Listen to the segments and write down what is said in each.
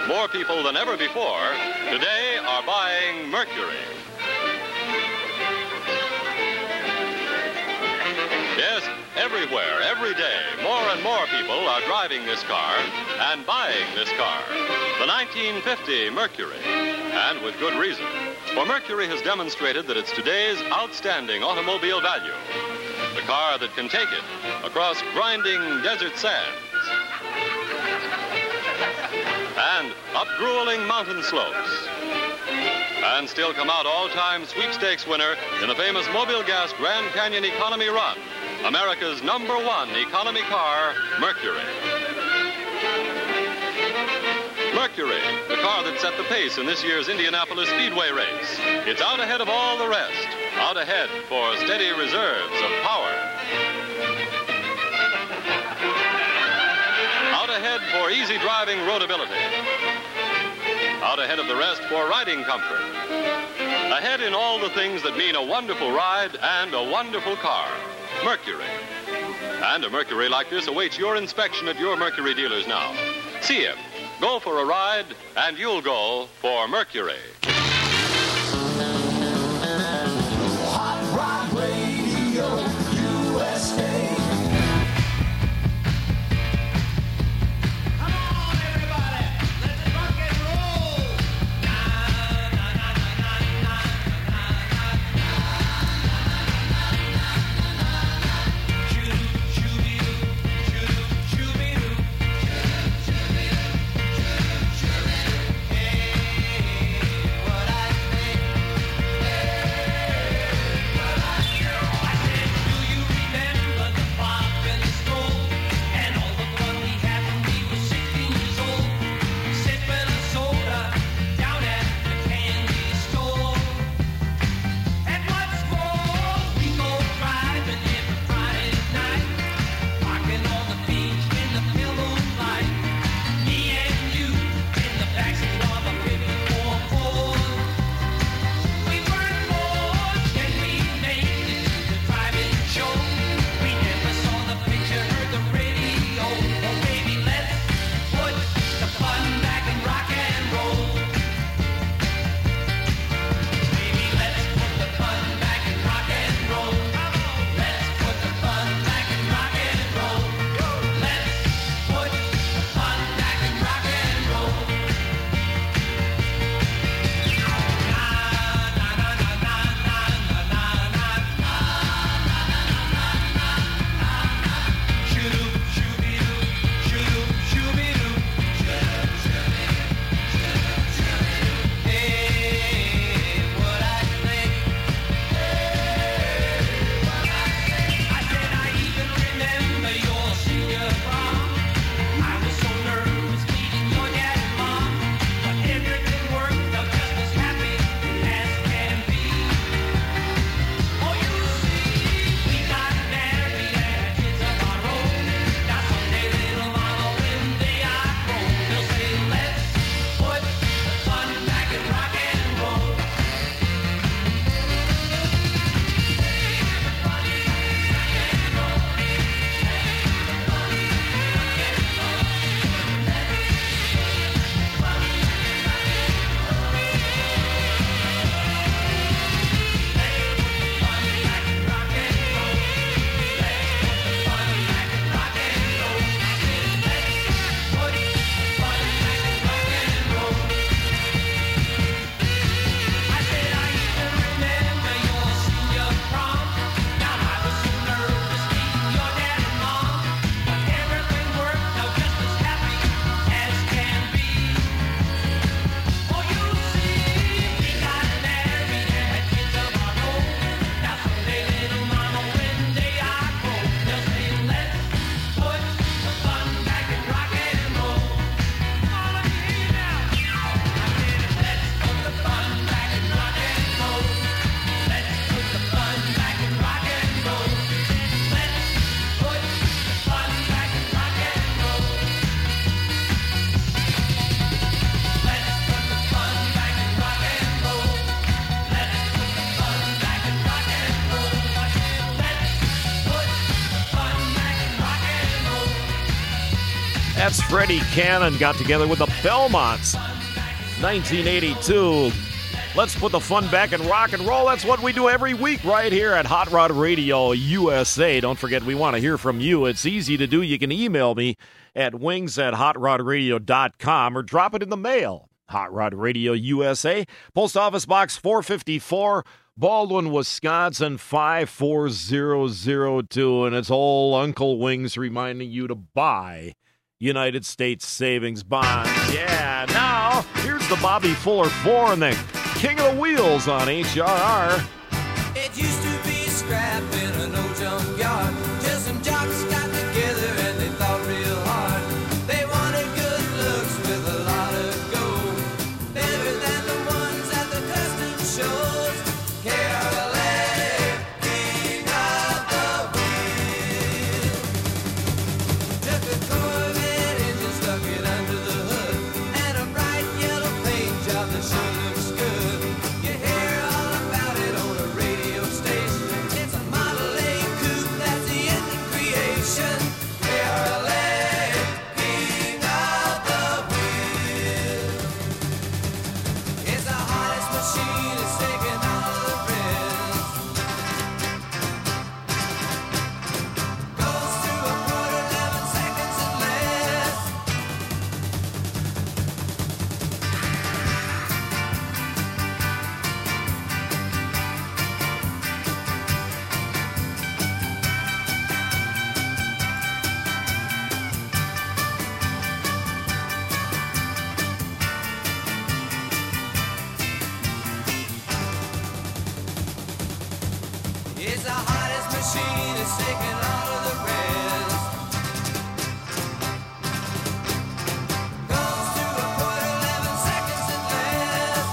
more people than ever before today are buying Mercury. Yes, everywhere, every day, more and more people are driving this car and buying this car, the 1950 Mercury, and with good reason. For Mercury has demonstrated that it's today's outstanding automobile value. The car that can take it across grinding desert sands and up grueling mountain slopes, and still come out all-time sweepstakes winner in the famous Mobil Gas Grand Canyon Economy Run, America's #1 economy car, Mercury. Mercury, the car that set the pace in this year's Indianapolis Speedway race. It's out ahead of all the rest, out ahead for steady reserves of power. Out ahead for easy driving roadability. Out ahead of the rest for riding comfort. Ahead in all the things that mean a wonderful ride and a wonderful car. Mercury. And a Mercury like this awaits your inspection at your Mercury dealers now. See him. Go for a ride, and you'll go for Mercury. Hot Rod Radio USA. That's Freddie Cannon got together with the Belmonts. 1982. Let's put the fun back in rock and roll. That's what we do every week right here at Hot Rod Radio USA. Don't forget, we want to hear from you. It's easy to do. You can email me at wings@hotrodradio.com or drop it in the mail. Hot Rod Radio USA, Post Office Box 454, Baldwin, Wisconsin 54002. And it's old Uncle Wings reminding you to buy United States savings bonds. Yeah, now here's the Bobby Fuller 4 and the King of the Wheels on HRR. It used to be scrap in an old junkyard. Just some jocks got together and they thought real hard. They wanted good looks with a lot of gold, better than the ones at the custom shows. Caroline, king of the wheel. Took a Corvette engine, stuck it under the hood, and a bright yellow paint job that sure looks good. You hear all about it on a radio station. It's a Model A coupe, that's the engine creation. Caroline, king of the wheel. It's the hottest machine, it's taking all of the rest. Goes through a quarter, 11 seconds and less. It's the hottest machine, it's taking all of the rest. Goes through a quarter, 11 seconds and less.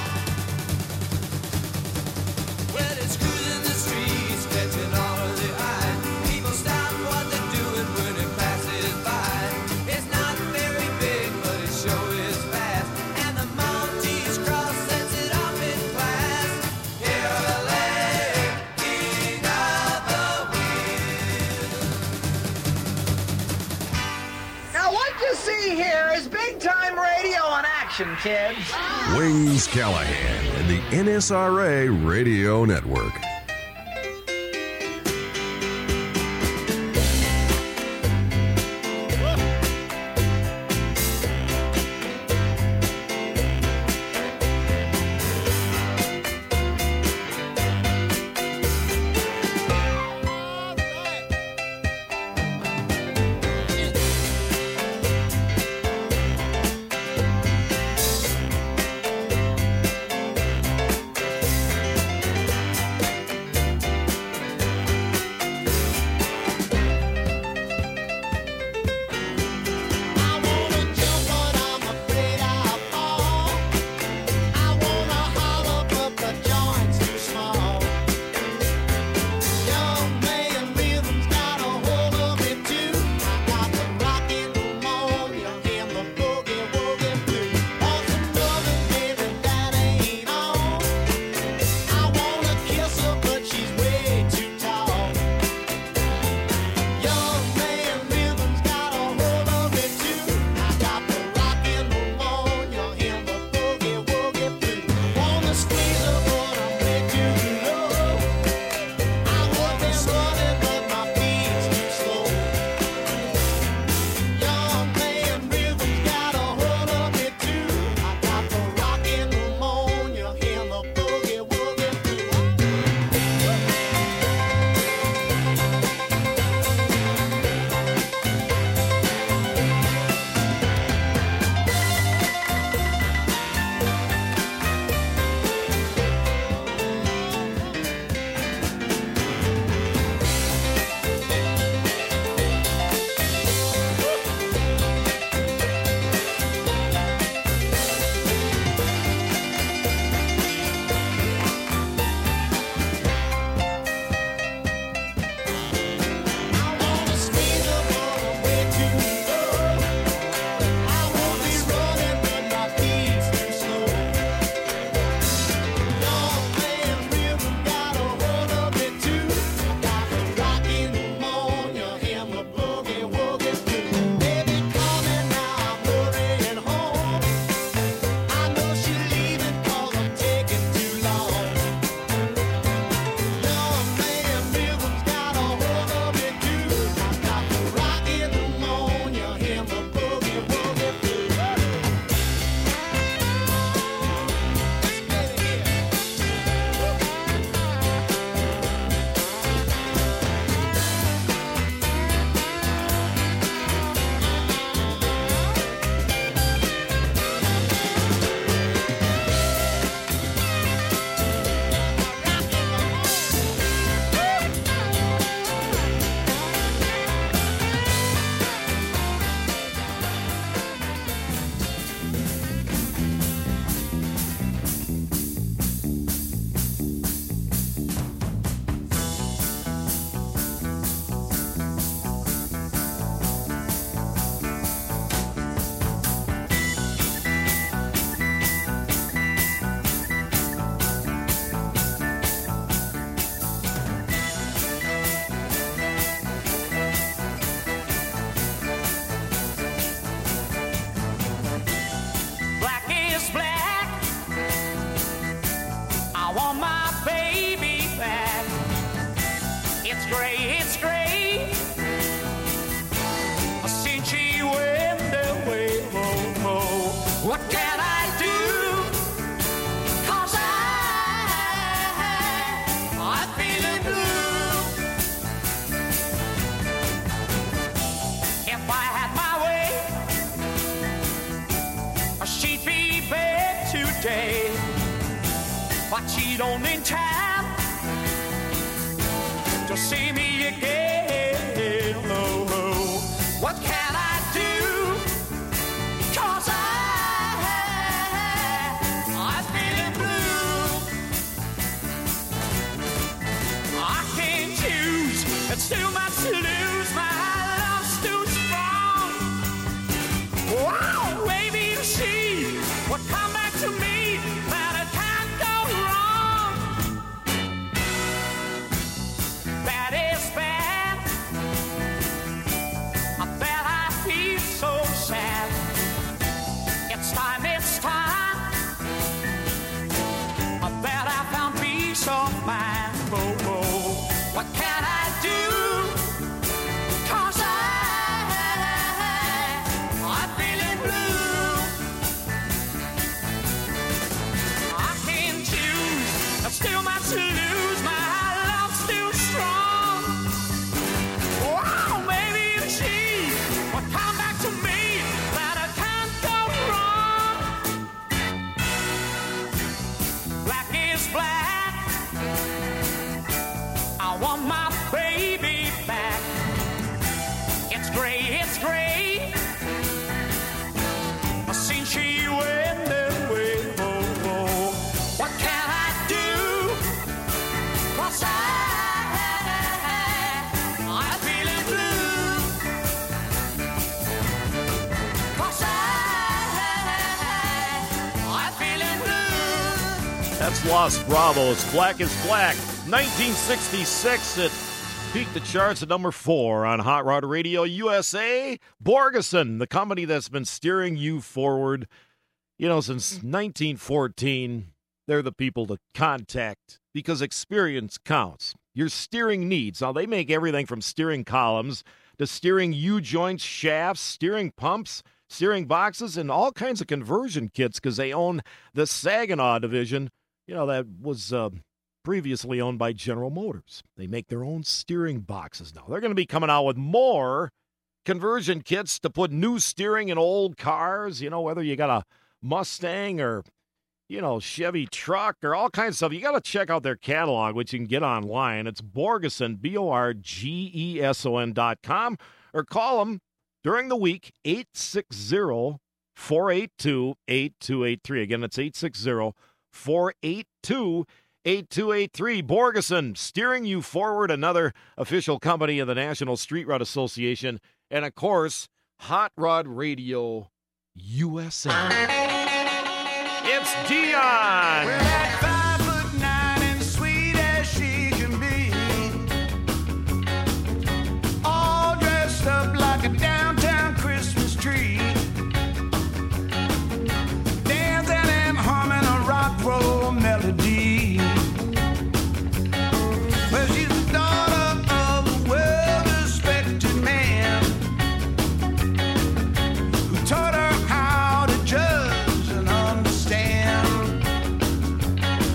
Well, it's cruising the streets, catching all of the eye. People stop what they're doing when it passes by. It's not very big, but it sure is fast. And the Maltese Cross sets it off in class. Caroline, king of the wheel. Now, what you see here is big-time radio in action, kids. Wings Callahan and the NSRA Radio Network. It's great, since she went away. What can I do? 'Cause I'm feeling blue. If I had my way, she'd be back today. But she don't in time to see me again. Oh, what can I do? 'Cause I'm feeling blue. I can't choose, it's too much to lose. My love's too strong. Wow, maybe she would come back to me, but it can't go wrong. That is bad. I bet I feel so sad. It's time. I bet I found peace of mind. Oh, what can I do? 'Cause I'm feeling blue. I can't choose, there's still much to lose. My love's still strong. Wow, maybe if she would come back to me, that I can't go wrong. Black is black. I want my baby back. It's gray, since she went away. What can I do? 'Cause I'm feeling blue. 'Cause I'm feeling blue. That's Los Bravos. Black is Black. 1966. It peaked the charts at number 4 on Hot Rod Radio USA. Borgeson, the company that's been steering you forward, since 1914. They're the people to contact because experience counts. Your steering needs. Now, they make everything from steering columns to steering U-joints, shafts, steering pumps, steering boxes, and all kinds of conversion kits because they own the Saginaw division, that was previously owned by General Motors. They make their own steering boxes now. They're going to be coming out with more conversion kits to put new steering in old cars, whether you got a Mustang or, Chevy truck or all kinds of stuff. You got to check out their catalog, which you can get online. It's Borgeson, BORGESON.com, or call them during the week, 860-482-8283. Again, it's 860-482-8283. Borgeson, steering you forward, another official company of the National Street Rod Association, and, of course, Hot Rod Radio USA. It's Dion. Well, at 5'9" and sweet as she can be, all dressed up like a downtown Christmas tree, dancing and humming a rock roll melody. Well, she's the daughter of a well-respected man who taught her how to judge and understand.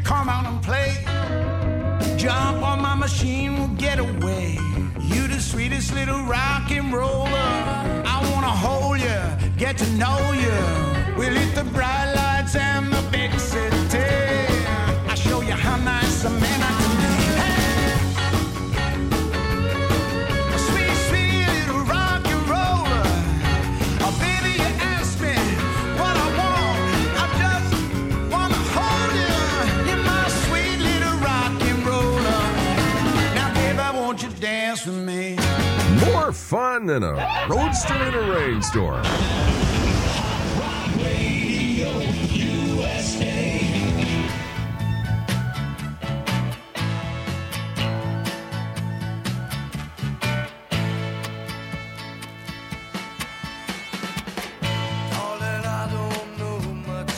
come out and play. Jump on my machine, we'll get away. You the sweetest little rock and roller. I wanna hold you, get to know you. We'll hit the bright lights and the big city. I'll show you how nice a man I can be. Hey! A sweet, sweet little rock and roller. Oh, baby, you ask me what I want. I just wanna hold you. You're my sweet little rock and roller. Now, baby, won't you dance with me? More fun than a roadster in a rainstorm. Darling, I don't know much.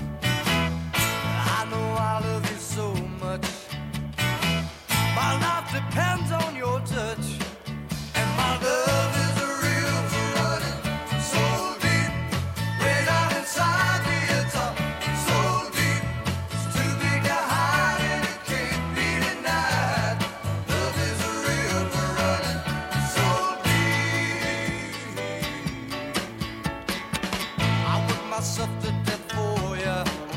I know I love you so much. My life depends on your touch. And my love is a river running so deep. Way down inside me, it's up so deep. It's too big to hide and it can't be denied. Love is a river running so deep. I work myself to death for ya,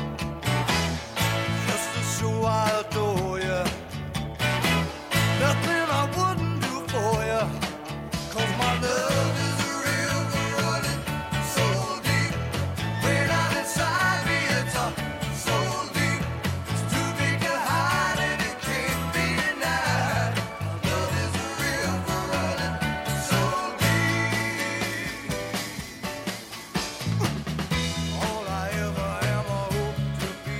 just to show I adore ya. Nothing I wouldn't do for ya, 'cause my love is a river running so deep. Way down inside me, it's up so deep. It's too big to hide and it can't be denied. Love is a river running so deep. All I ever am or hope to be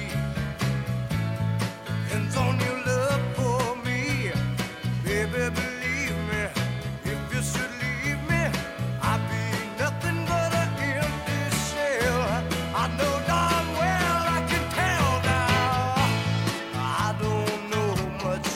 depends on your love for me. Baby, believe me, if you should leave me, I'd be nothing but an empty shell. I know darn well I can tell now. I don't know much.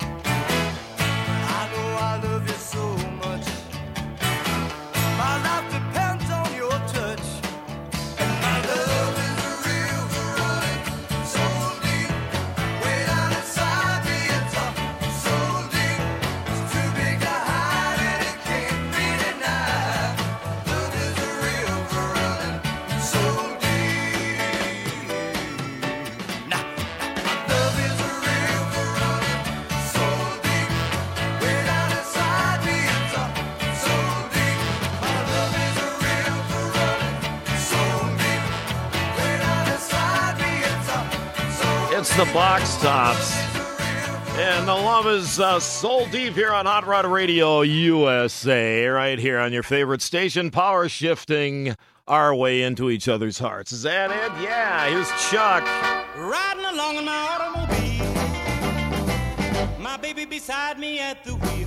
I know I love you so much. My life depends on your touch. And my love is a river running so deep. Way down inside me, it's up so deep. It's too big to hide and it can't be denied. Love is a river running so deep. Now, my love is a river running so deep. Way down inside me, it's up so deep. My love is a river running so deep. Way down inside me, it's up so It's the Box Tops. And the love is soul deep here on Hot Rod Radio USA, right here on your favorite station, power shifting our way into each other's hearts. Is that it? Yeah, here's Chuck. Riding along in my automobile, my baby beside me at the wheel.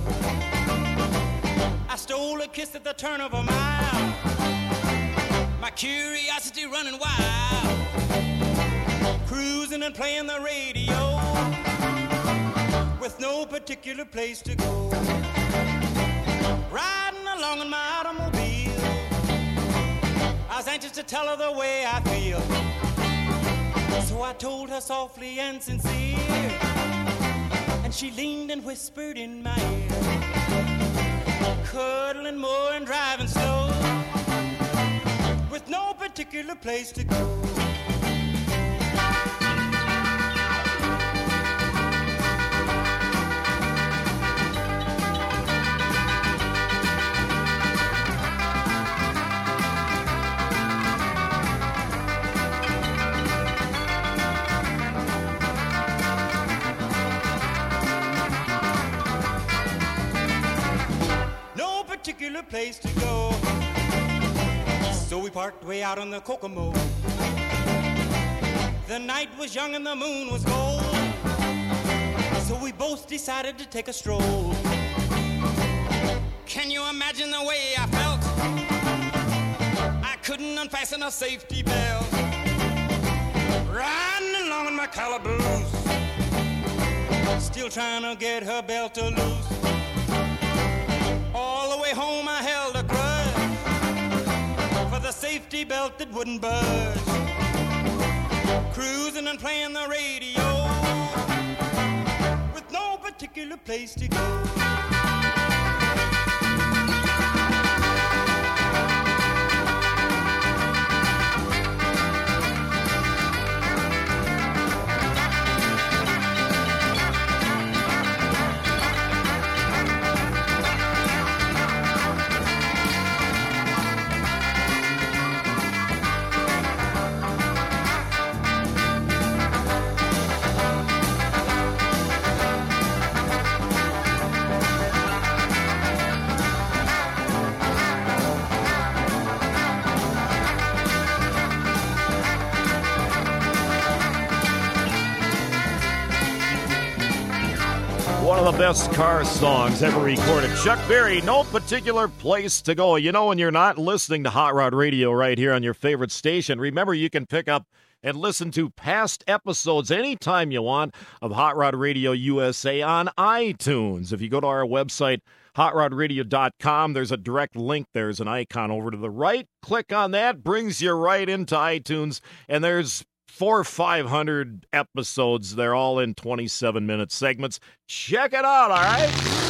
I stole a kiss at the turn of a mile, my curiosity running wild, cruising and playing the radio with no particular place to go. Riding along in my automobile, I was anxious to tell her the way I feel. So I told her softly and sincere, and she leaned and whispered in my ear, cuddling more and driving slow, with no particular place to go. No particular place to go. So we parked way out on the Kokomo. The night was young and the moon was gold. So we both decided to take a stroll. Can you imagine the way I felt? I couldn't unfasten a safety belt. Riding along in my calaboose, still trying to get her belt to loose. All the way home I held a grudge for the safety belt that wouldn't budge. Cruising and playing the radio place to go. One of the best car songs ever recorded. Chuck Berry, No Particular Place to Go. You know, when you're not listening to Hot Rod Radio right here on your favorite station, remember you can pick up and listen to past episodes anytime you want of Hot Rod Radio USA on iTunes. If you go to our website, hotrodradio.com, there's a direct link. There's an icon over to the right. Click on that, brings you right into iTunes, and there's 400 or 500 episodes. They're all in 27-minute segments. Check it out, all right?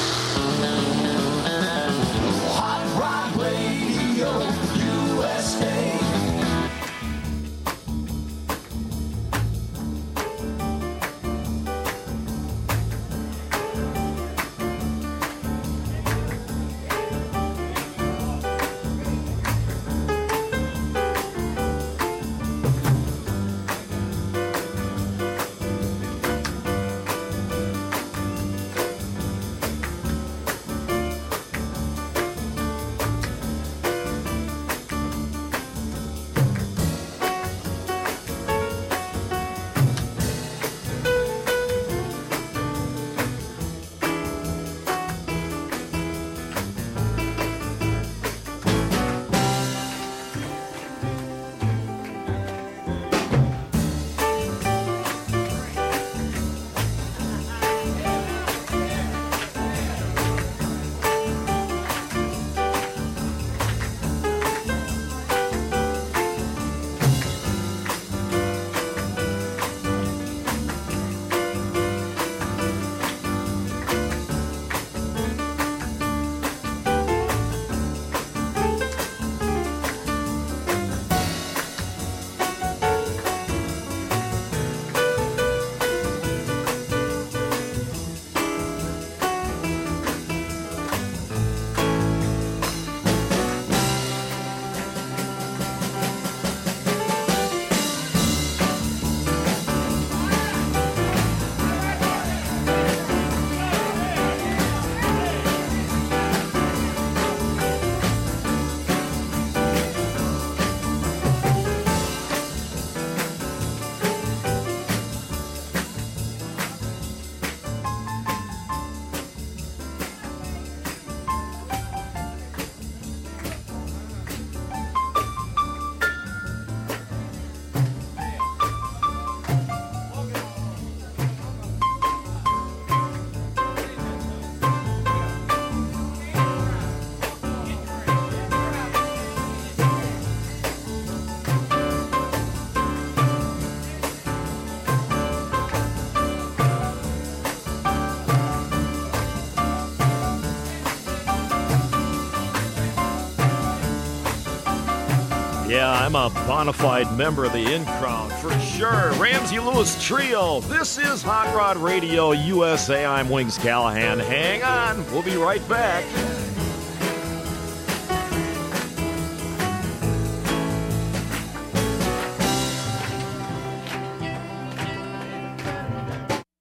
Hot Rod Radio USA. Yeah, I'm a bona fide member of the in-crowd, for sure. Ramsey Lewis Trio. This is Hot Rod Radio USA. I'm Wings Callahan. Hang on. We'll be right back.